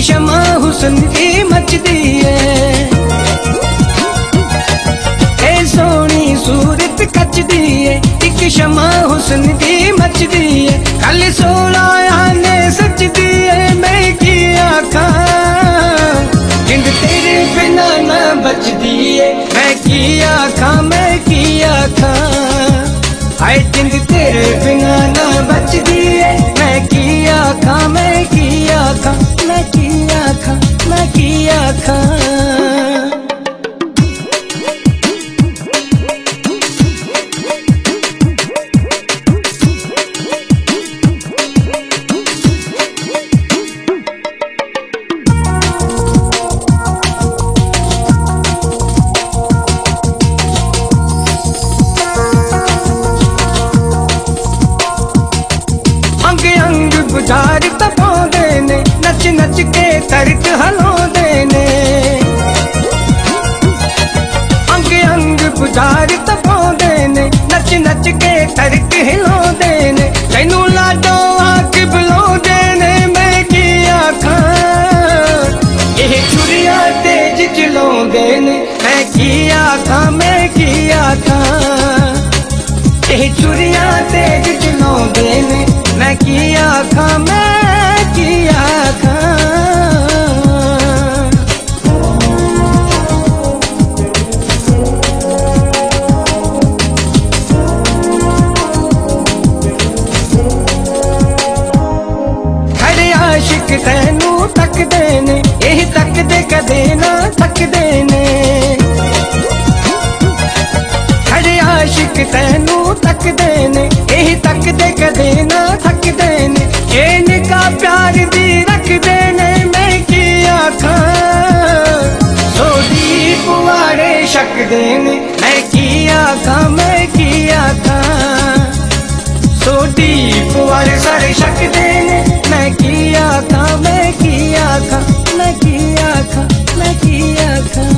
शमा हुस्न की मचदी है, ए सोनी सूरत कचदी है, एक शमा हुस्न की मचदी है। कल 16 आने सजदी है, मैं की आखा जिंद तेरे बिना ना बचदी है, मैं की आखा, मैं की आखा। हाय जिंद तेरे बिना ना बचदी है, मैं की आखा, मैं की आखा, मैं की आखा, मैं की आखा। बुझार तपाउंदे ने, नच नच के तर्क हलाउंदे ने, अंग अंग बुझार तपाउंदे ने, नच नच के तर्क हिलाउंदे ने। तैनू लाडो आख बुलाउंदे ने, मैं की आखा ये छुरियां तेज चलाउंदे ने, मैं की आखा, मैं की आखा। ये छुरियां तेज चलाउंदे ने, मैं की आखा, मैं की आखा। खड़े आशिक तैनू तकदे ने, यही तकदे कदे ना थकदे ने। खड़े आशिक तैनू तकदे ने, यही तकदे कदे ना थकदे ने। इनका प्यार दी रखदे ने, मैं की आखा सोदी पुआड़े शकदे ने, मैं की आखा, मैं की आखा। सोदी पुआड़े सारे शकदे ने, मैं की आखा, मैं की आखा, मैं की आखा, मैं की आखा।